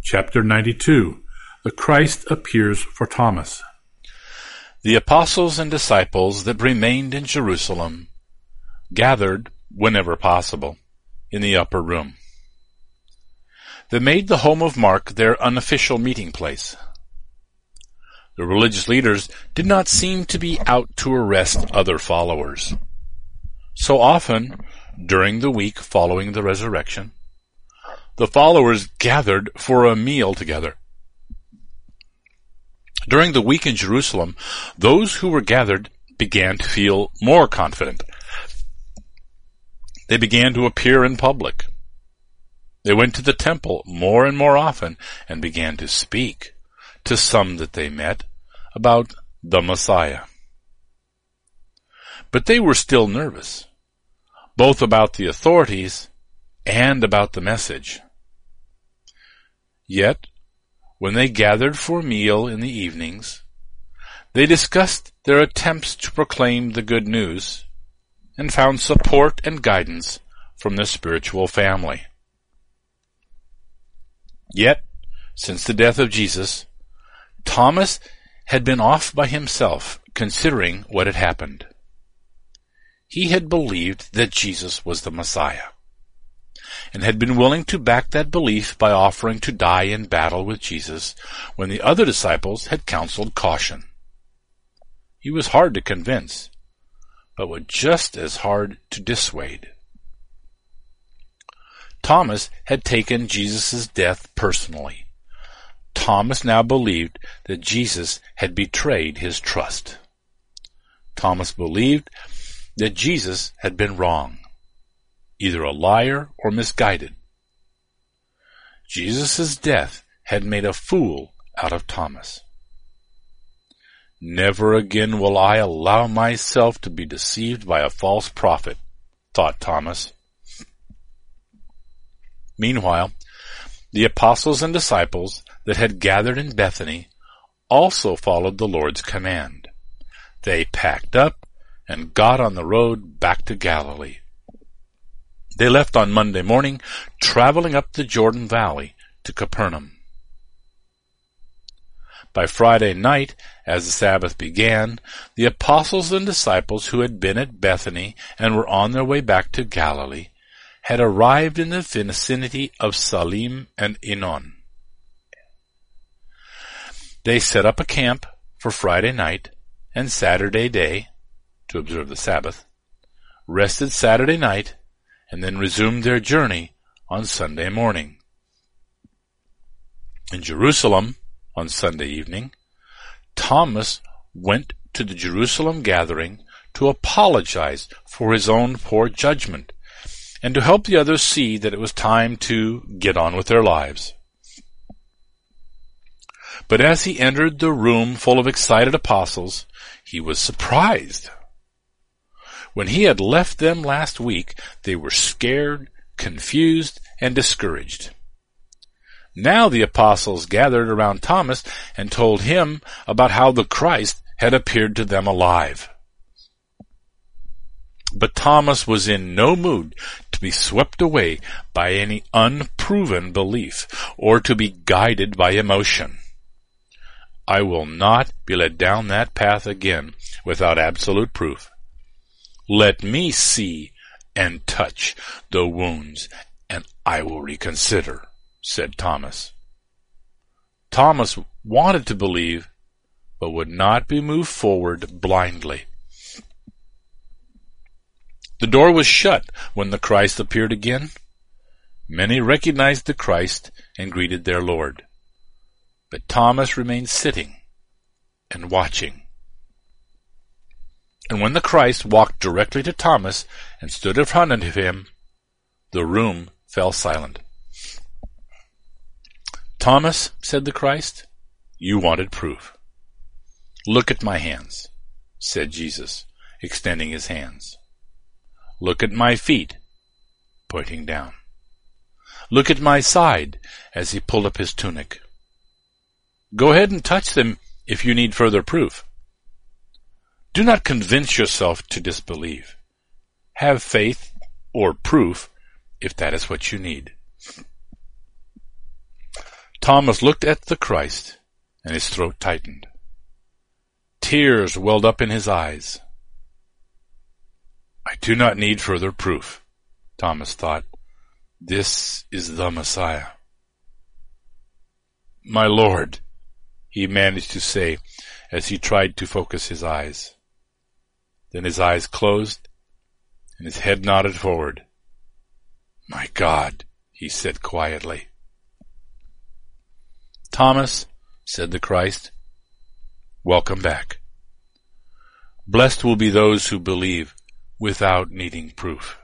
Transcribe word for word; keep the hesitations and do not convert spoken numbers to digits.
Chapter ninety-two. The Christ appears for Thomas. The apostles and disciples that remained in Jerusalem gathered, whenever possible, in the upper room. They made the home of Mark their unofficial meeting place. The religious leaders did not seem to be out to arrest other followers. So often, during the week following the resurrection, the followers gathered for a meal together. During the week in Jerusalem, those who were gathered began to feel more confident. They began to appear in public. They went to the temple more and more often and began to speak to some that they met about the Messiah. But they were still nervous, both about the authorities and about the message. Yet, when they gathered for a meal in the evenings, they discussed their attempts to proclaim the good news and found support and guidance from the spiritual family. Yet, since the death of Jesus, Thomas had been off by himself, considering what had happened. He had believed that Jesus was the Messiah, and had been willing to back that belief by offering to die in battle with Jesus when the other disciples had counseled caution. He was hard to convince, but was just as hard to dissuade. Thomas had taken Jesus' death personally. Thomas now believed that Jesus had betrayed his trust. Thomas believed that Jesus had been wrong, either a liar or misguided. Jesus' death had made a fool out of Thomas. Never again will I allow myself to be deceived by a false prophet, thought Thomas. Meanwhile, the apostles and disciples that had gathered in Bethany also followed the Lord's command. They packed up and got on the road back to Galilee. They left on Monday morning, traveling up the Jordan Valley to Capernaum. By Friday night, as the Sabbath began, the apostles and disciples who had been at Bethany and were on their way back to Galilee had arrived in the vicinity of Salim and Enon. They set up a camp for Friday night and Saturday day to observe the Sabbath, rested Saturday night, and then resumed their journey on Sunday morning. In Jerusalem, on Sunday evening, Thomas went to the Jerusalem gathering to apologize for his own poor judgment and to help the others see that it was time to get on with their lives. But as he entered the room full of excited apostles, he was surprised. When he had left them last week, they were scared, confused, and discouraged. Now the apostles gathered around Thomas and told him about how the Christ had appeared to them alive. But Thomas was in no mood to be swept away by any unproven belief or to be guided by emotion. I will not be led down that path again without absolute proof. Let me see and touch the wounds, and I will reconsider, said Thomas. Thomas wanted to believe, but would not be moved forward blindly. The door was shut when the Christ appeared again. Many recognized the Christ and greeted their Lord. But Thomas remained sitting and watching. And when the Christ walked directly to Thomas and stood in front of him, the room fell silent. Thomas, said the Christ, you wanted proof. Look at my hands, said Jesus, extending his hands. Look at my feet, pointing down. Look at my side, as he pulled up his tunic. Go ahead and touch them if you need further proof. Do not convince yourself to disbelieve. Have faith or proof if that is what you need. Thomas looked at the Christ, and his throat tightened. Tears welled up in his eyes. I do not need further proof, Thomas thought. This is the Messiah. My Lord, he managed to say as he tried to focus his eyes. Then his eyes closed, and his head nodded forward. My God, he said quietly. Thomas, said the Christ, welcome back. Blessed will be those who believe without needing proof.